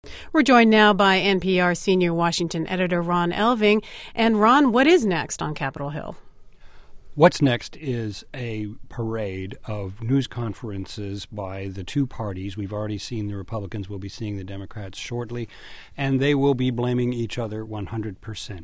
We're joined now by NPR senior Washington editor Ron Elving. And Ron, what is next on Capitol Hill? What's next is a parade of news conferences by the two parties. We've already seen the Republicans. We'll be seeing the Democrats shortly, and they will be blaming each other 100%.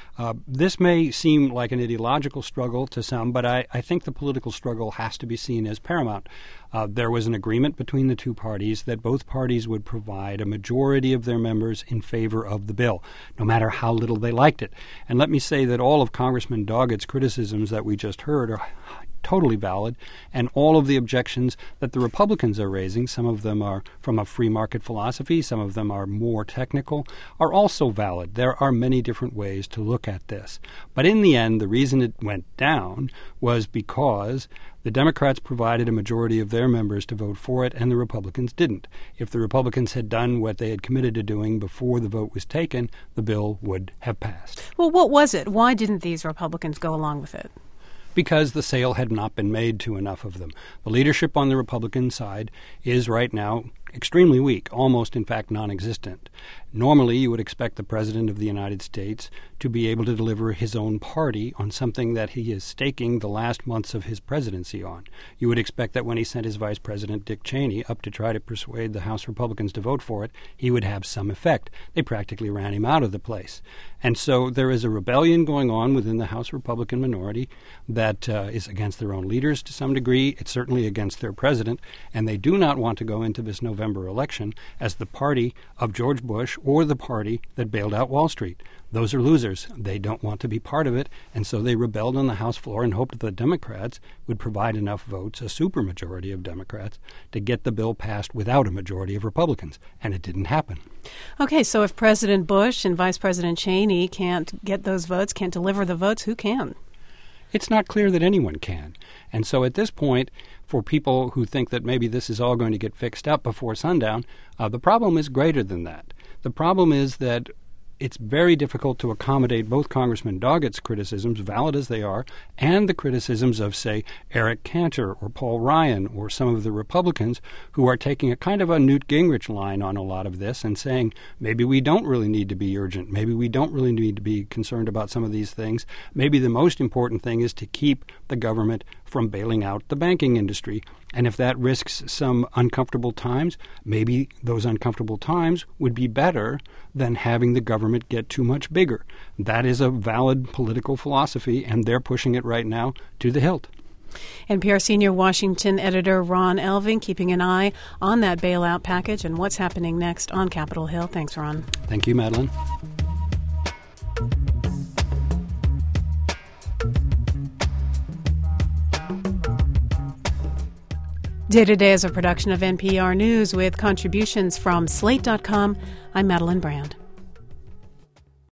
This may seem like an ideological struggle to some, but I think the political struggle has to be seen as paramount. There was an agreement between the two parties that both parties would provide a majority of their members in favor of the bill, no matter how little they liked it. And let me say that all of Congressman Doggett's criticisms that we just heard are totally valid, and all of the objections that the Republicans are raising, some of them are from a free market philosophy, some of them are more technical, are also valid. There are many different ways to look at this. But in the end, the reason it went down was because the Democrats provided a majority of their members to vote for it, and the Republicans didn't. If the Republicans had done what they had committed to doing before the vote was taken, the bill would have passed. Well, what was it? Why didn't these Republicans go along with it? Because the sale had not been made to enough of them. The leadership on the Republican side is right now extremely weak, almost, in fact, non-existent. Normally, you would expect the President of the United States to be able to deliver his own party on something that he is staking the last months of his presidency on. You would expect that when he sent his Vice President, Dick Cheney, up to try to persuade the House Republicans to vote for it, he would have some effect. They practically ran him out of the place. And so there is a rebellion going on within the House Republican minority that is against their own leaders to some degree. It's certainly against their president, and they do not want to go into this November election as the party of George Bush or the party that bailed out Wall Street. Those are losers. They don't want to be part of it, and so they rebelled on the House floor and hoped that the Democrats would provide enough votes, a supermajority of Democrats, to get the bill passed without a majority of Republicans, and it didn't happen. Okay, so if President Bush and Vice President Cheney can't get those votes, can't deliver the votes, who can? It's not clear that anyone can. And so at this point, for people who think that maybe this is all going to get fixed up before sundown, the problem is greater than that. The problem is that it's very difficult to accommodate both Congressman Doggett's criticisms, valid as they are, and the criticisms of, say, Eric Cantor or Paul Ryan or some of the Republicans who are taking a kind of a Newt Gingrich line on a lot of this and saying maybe we don't really need to be urgent. Maybe we don't really need to be concerned about some of these things. Maybe the most important thing is to keep the government from bailing out the banking industry. And if that risks some uncomfortable times, maybe those uncomfortable times would be better than having the government get too much bigger. That is a valid political philosophy, and they're pushing it right now to the hilt. NPR senior Washington editor Ron Elving keeping an eye on that bailout package and what's happening next on Capitol Hill. Thanks, Ron. Thank you, Madeline. Day to Day is a production of NPR News with contributions from Slate.com. I'm Madeline Brand.